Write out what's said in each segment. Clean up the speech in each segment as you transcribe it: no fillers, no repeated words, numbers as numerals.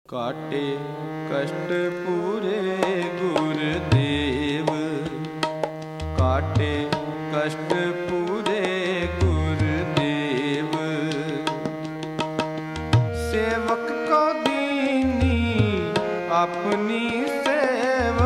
काटे कष्ट पूरे गुरुदेव, काटे कष्ट पूरे गुरुदेव। सेवक को दीनी अपनी सेव,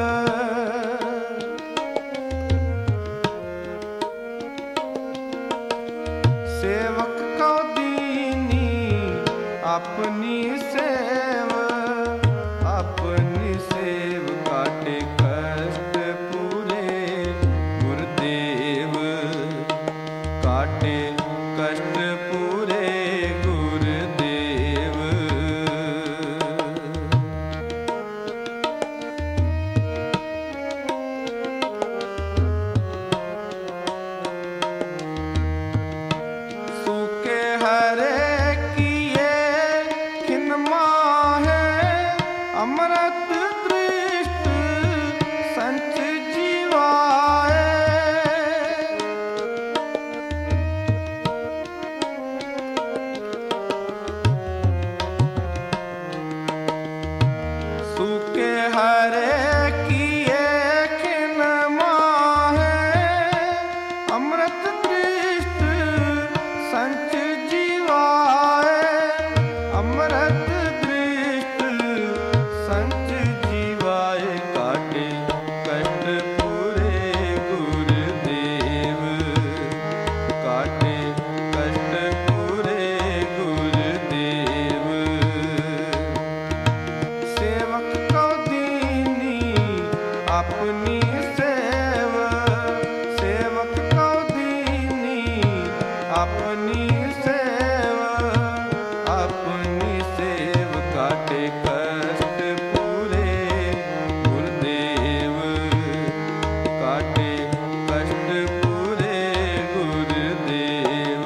सेवक को दीनी अपनी सेव, अपनी सेव काटे कष्ट पूरे गुरुदेव, काटे कष्ट पूरे गुरुदेव। सूखे हरे अमृत दृष्ट संत जीवाए, सूखे हरे किए खिन माहे, अमृत दृष्ट संत जीवाए, अमृत संत जीवाए। काटे कष्ट पूरे गुरुदेव, काटे कष्ट पूरे गुरुदेव। सेवक को दीनी अपनी सेव, सेवक को दीनी अपनी सेव, अपनी सेव काटे कष्ट पूरे गुरुदेव, काटे कष्ट पूरे गुरुदेव।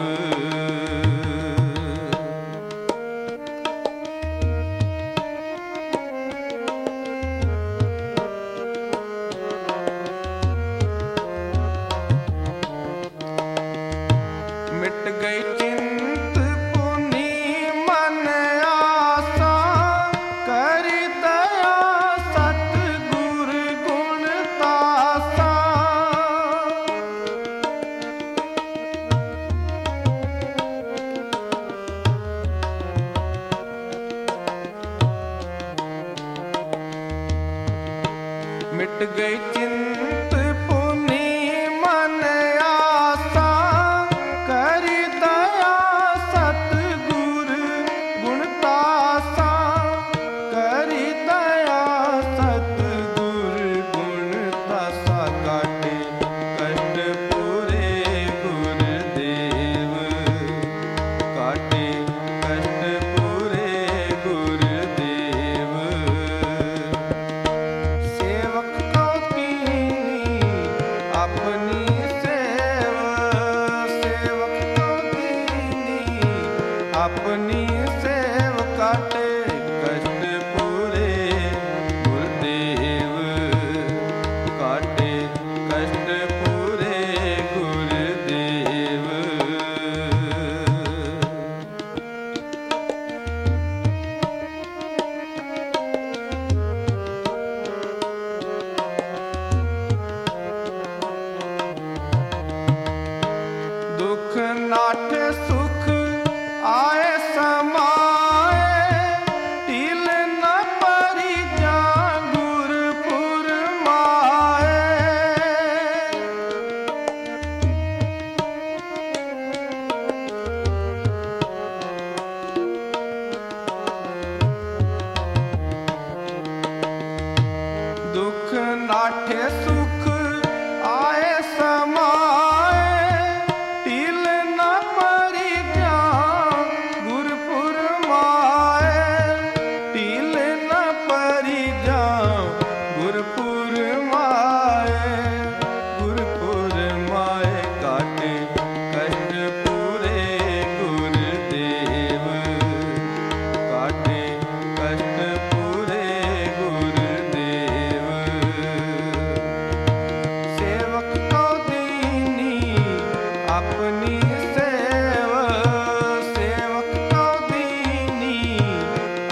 मिट गई चिंत पुनी मन आसा, करी दया सतगुरु गुण तासा। मिट गई चिंत पुनी मन आसा, करी दया सतगुरु गुण तासा, करी दया सतगुरु गुण तासा। काटे कष्ट पूरे गुरुदेव, काटे कष्ट पूरे गुरुदेव। सेवक को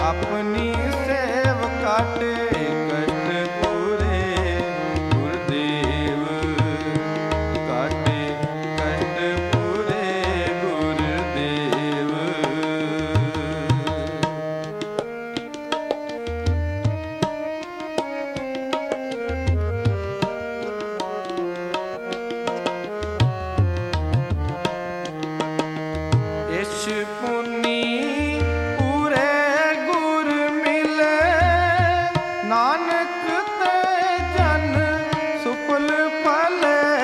अपनी सेव काटे कष्ट पूरे गुरुदेव काटे कष्ट पूरे गुरुदेव। इस पुनी नानक ते जन सुफल फल।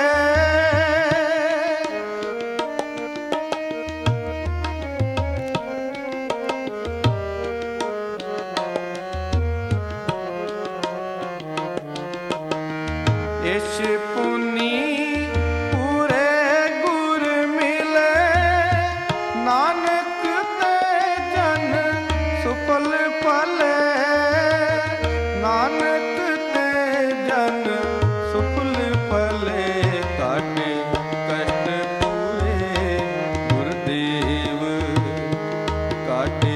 इस पुनी पूरे गुर मिले नानक ते जन सुफल फल। नानक ते जन सुफल फले काटे कष्ट पूरे गुरुदेव काटे